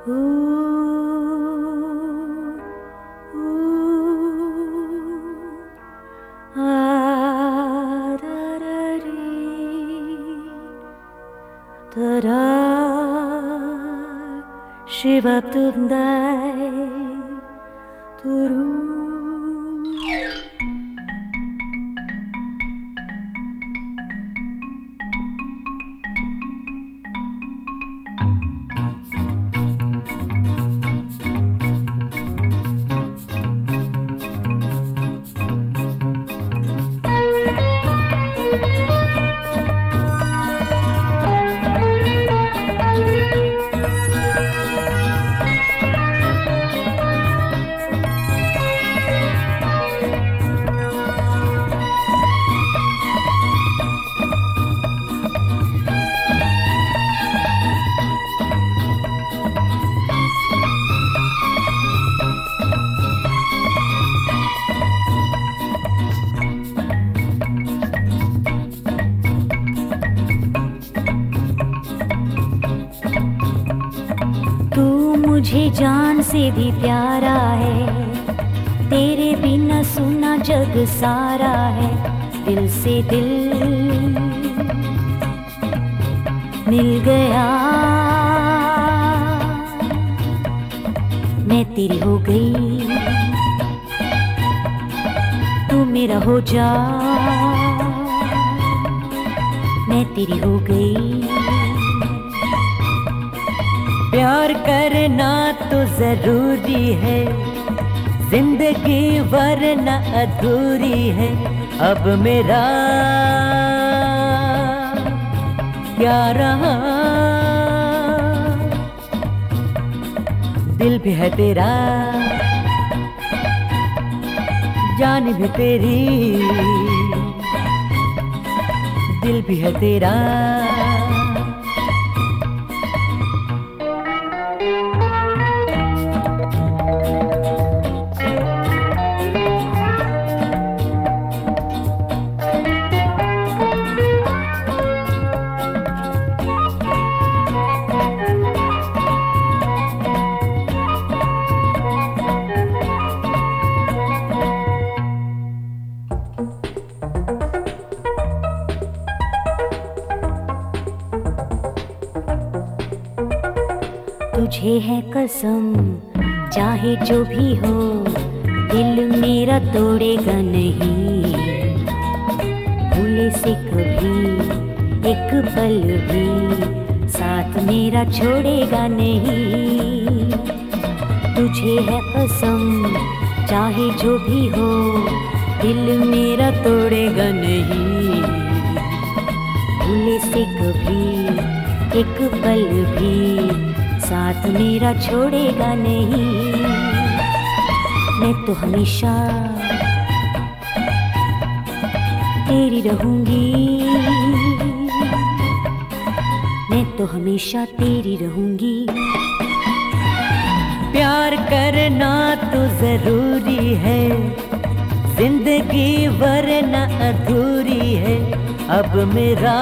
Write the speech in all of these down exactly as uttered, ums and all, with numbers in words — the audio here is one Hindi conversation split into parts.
ooh, ooh, ah, da, da, dee, da, da, shiva, dum, dai, doo. मुझे जान से भी प्यारा है, तेरे बिना सुना जग सारा है। दिल से दिल मिल गया, मैं तेरी हो गई, तू मेरा हो जा, मैं तेरी हो गई। प्यार करना तो जरूरी है, जिंदगी वरना अधूरी है। अब मेरा क्या रहा, दिल भी है तेरा, जान भी तेरी, दिल भी है तेरा। तुझे है कसम, चाहे जो भी हो, दिल मेरा तोड़ेगा नहीं। भूले से कभी एक पल भी साथ मेरा छोड़ेगा नहीं। तुझे है कसम, चाहे जो भी हो, दिल मेरा तोड़ेगा नहीं। भूले से कभी एक पल भी साथ मेरा छोड़ेगा नहीं। मैं तो हमेशा तेरी रहूंगी, मैं तो हमेशा तेरी रहूंगी। प्यार करना तो जरूरी है, जिंदगी वरना अधूरी है। अब मेरा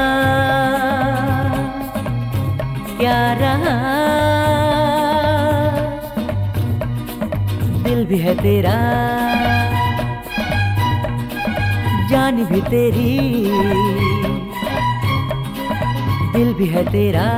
क्या रहा, दिल भी है तेरा, जान भी तेरी, दिल भी है तेरा।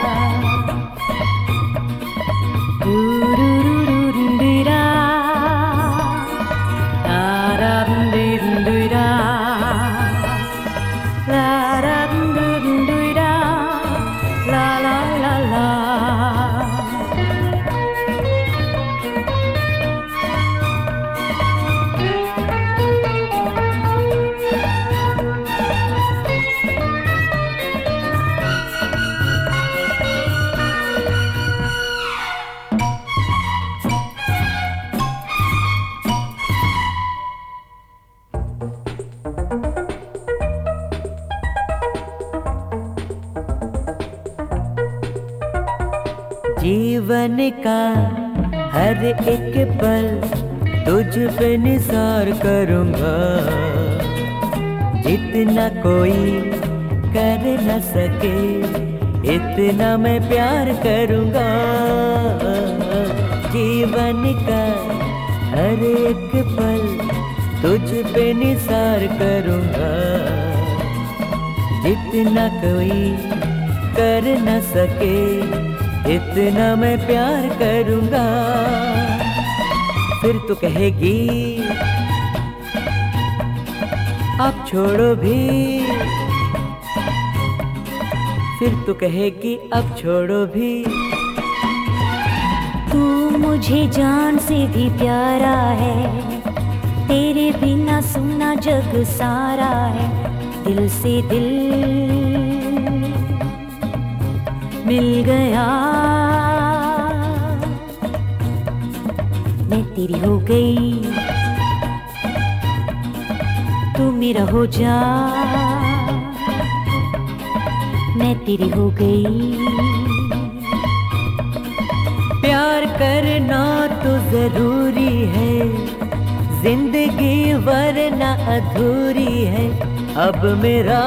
जीवन का हर एक पल तुझ पे निसार करूँगा, जितना कोई कर न सके इतना मैं प्यार करूँगा, जीवन का हर एक पल तुझ पे निसार करूँगा। जितना कोई कर न सके इतना मैं प्यार करूँगा। फिर तू कहेगी अब छोड़ो भी, फिर तू कहेगी अब छोड़ो भी। तू मुझे जान से भी प्यारा है, तेरे बिना सुना जग सारा है। दिल से दिल मिल गया, मैं तेरी हो गई, तू मेरा हो जा, मैं तेरी हो गई। प्यार करना तो जरूरी है, जिंदगी वरना अधूरी है। अब मेरा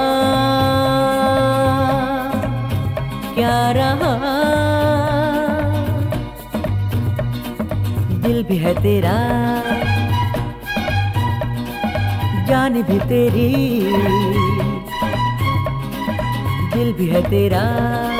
क्या रहा, दिल भी है तेरा, जान भी तेरी, दिल भी है तेरा।